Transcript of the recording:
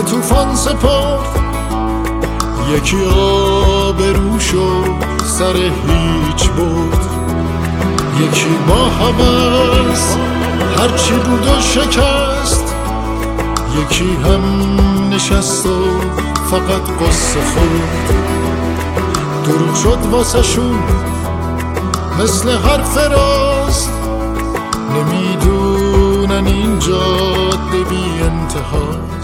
به طوفان سپرد. یکی آبروشو سر هیچ برد، یکی با هوس هرچی بود و شکست، یکی هم نشست و فقط قصه خورد. دروغ شد واسه شون مثل حرف راست، نمیدونن این جاده بی انتهاست.